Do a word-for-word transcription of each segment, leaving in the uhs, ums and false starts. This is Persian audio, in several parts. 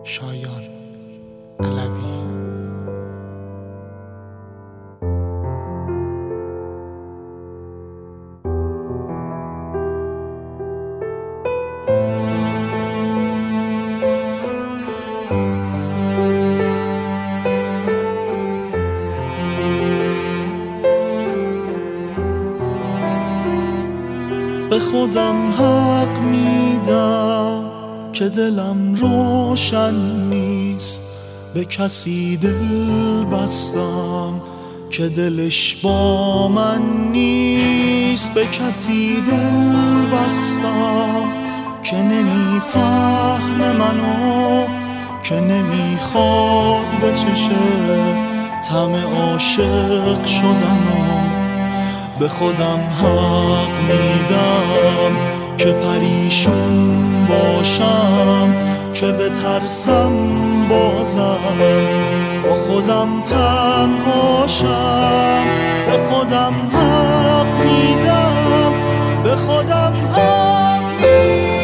شایان علوی. به خودم حق میدم که دلم روشن نیست، به کسی دل بستم که دلش با من نیست، به کسی دل بستم که نمیفهمه منو، که نمیخواد بچشه طعم عاشق شدنو. به خودم حق میدم که پریشون باشم، که بترسم بازم با خودم تنهاشم. به خودم حق میدم، به خودم حق میدم.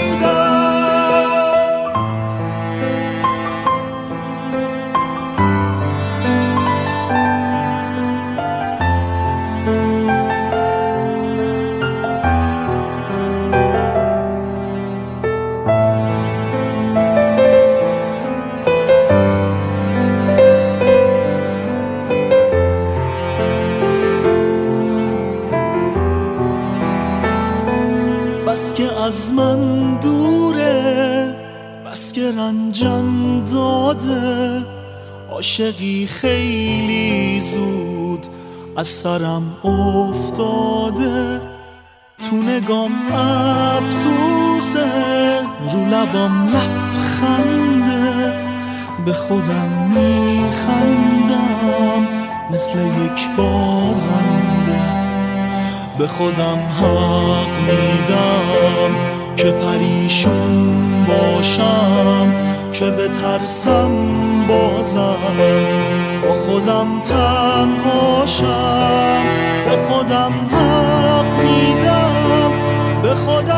بس که از من دوره، بس که رنجم داده، عاشقی خیلی زود از سرم افتاده. تو نگام افسوسه، رو لبام لبخنده، به خودم میخندم مثل یک بازنده. به خودم حق میدم که پریشون باشم، که بترسم بازم با خودم تنهاشم. به خودم حق میدم، به خودم